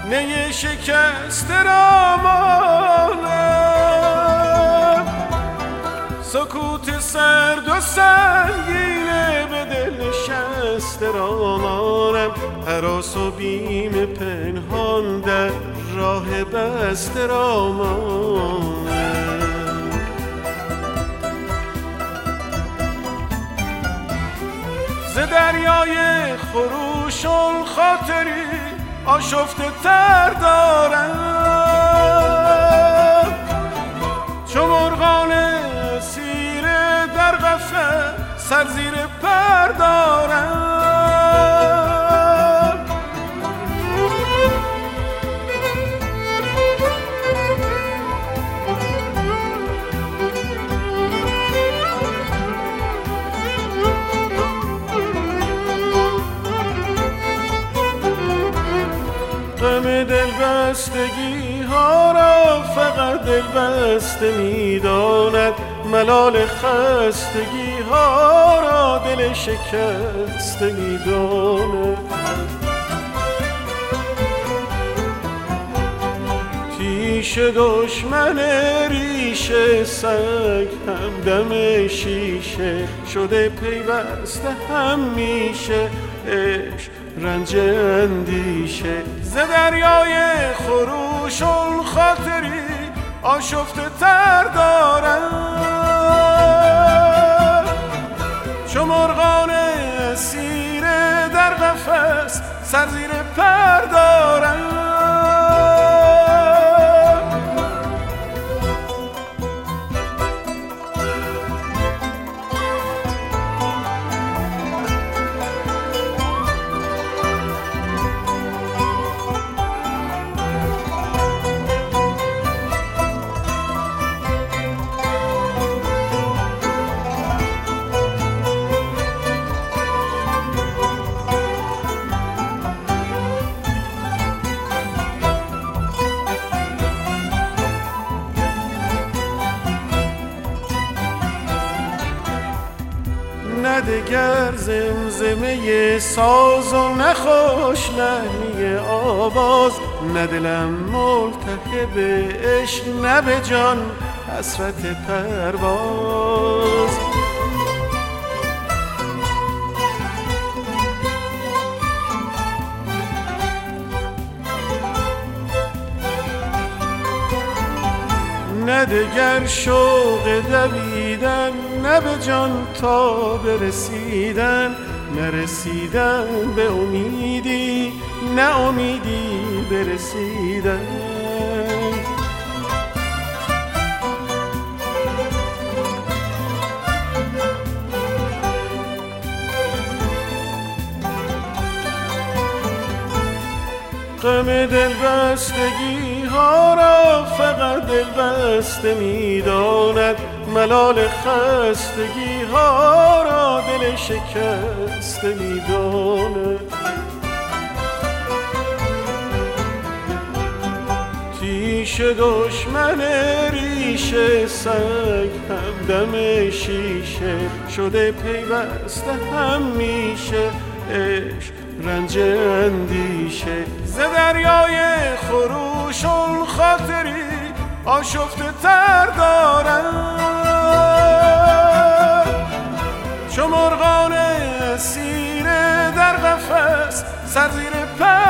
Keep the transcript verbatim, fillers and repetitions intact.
نی شکست را مانم، سکوت سرد و سنگینه به دل نشسته را مانم، هراس و بیم پنهان در راه بسته را مانم. ز دریای خروش خاطری آشفته تر دارم، چو مرغان اسیر در قفس سر زیر پر دارم. غم دلبستگی ها را فقط دلبسته می داند، ملال خستگی ها را دل شکسته می داند. پیش دشمن ریشه سگ همدم شیشه شده پیوسته همیشه عشق رنج اندیشه. ز دریای خروش خاطری آشفته تر دارم، چو مرغان اسیر در قفس سر زیر پر دارم. نه دگر زمزمه ساز و نه خوش لحنی آواز، نه دلم ملتهب عشق نه به جان حسرت پرواز. نه دگر شوق دویدن نه به جان تا برسیدن، نرسیدن به امیدی نه امیدی برسیدن. غم دلبستگی ها را فقط دلبسته می داند، ملال خستگی ها را دل شکسته می داند. تیش دشمن ریشه سگ همدم شیشه شده پیوسته همیشه عشق رنج اندیشه. ز دریای خروش خاطری آشفته تر دارم، چو مرغان اسیر در قفس سر زیر پر